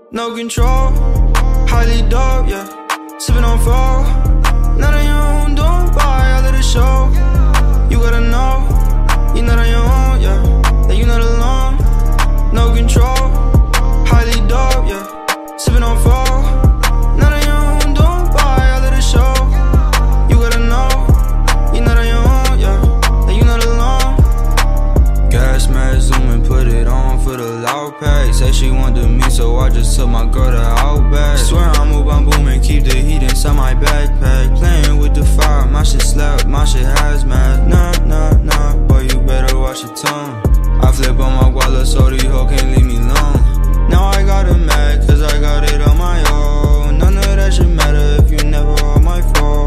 no control, highly dope, yeah. Sippin' on four, not on your own, don't buy all of the show. You gotta know, you're not on your own, yeah. That you're not alone, no control, highly dope, yeah. Sippin' on four, not on your own, don't buy all of the show. You gotta know, you're not on your own, yeah. That you're not alone. Gas mask, zoom and put it on for the loud pack. Say she wanted me, so I just took my girl to Outback. Swear I'm booming, keep the heat inside my backpack. Playing with the fire, my shit slap, my shit hazmat. Nah, boy, you better watch your tone. I flip on my wallet so these hoes can't leave me alone. Now I got it mad, cause I got it on my own. None of that shit matter if you never on my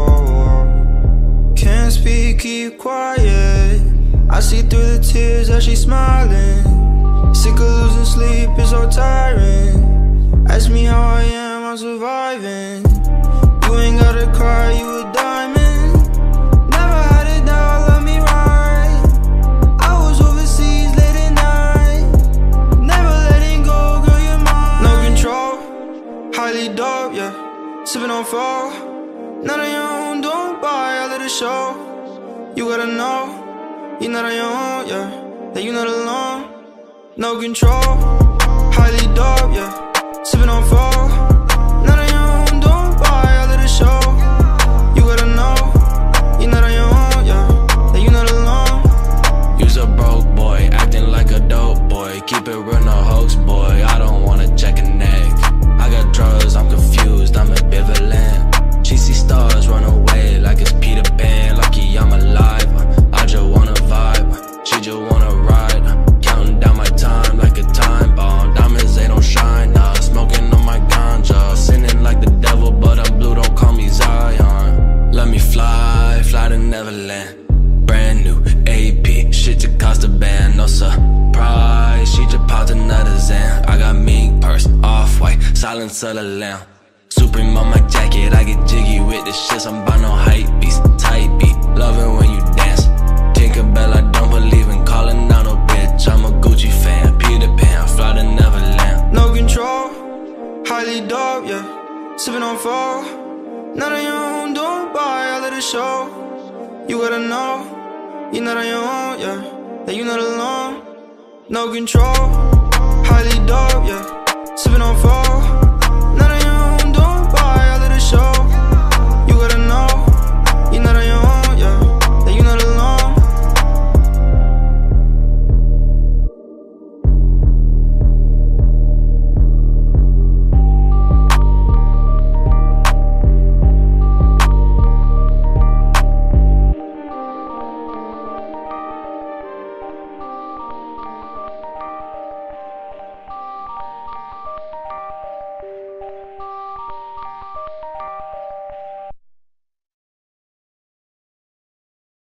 phone. Can't speak, keep quiet. I see through the tears that she smiling. Sick of losing sleep, it's so tiring. Ask me how I am, I'm surviving. You ain't gotta cry, you a diamond. Never had it down, love me right. I was overseas late at night. Never letting go, girl, you're mine. No control, highly dope, yeah. Sippin' on four, not on your own, don't buy all of the show. You gotta know, you're not on your own, yeah. That you're not alone, no control, highly dope, yeah. Sippin' on four, not on your own, don't buy all of the show. You gotta know, you're not on your own, yeah. That you're not alone. You's a broke boy, acting like a dope boy. Keep it real, no hoax, boy. I don't wanna check a neck. I got drugs, I'm confused, I'm ambivalent. She see stars run away like it's Peter Pan. Lucky I'm alive, I just wanna vibe. She just wanna ride, counting down my time like a time bomb. Diamonds, they don't shine, nah. Smoking on my ganja, sinning like the devil, but I'm blue, don't call me Zion. Let me fly to Neverland. Brand new AP, shit to cost a band, no surprise. She just popped another Zan. I got mink purse, off-white, silence of the lamb. Supreme on my jacket, I get jiggy with the shits. I'm by no hype beast, tight beat, love it when you dance. Tinkerbell, I don't believe in calling out no bitch. I'm a Gucci fan, Peter Pan, fly to Neverland. No control, highly dope, yeah. Sippin' on four, not on your own, don't buy all of the show. You gotta know, you're not on your own, yeah. That you're not alone, no control, highly dope, yeah. Sippin' on four.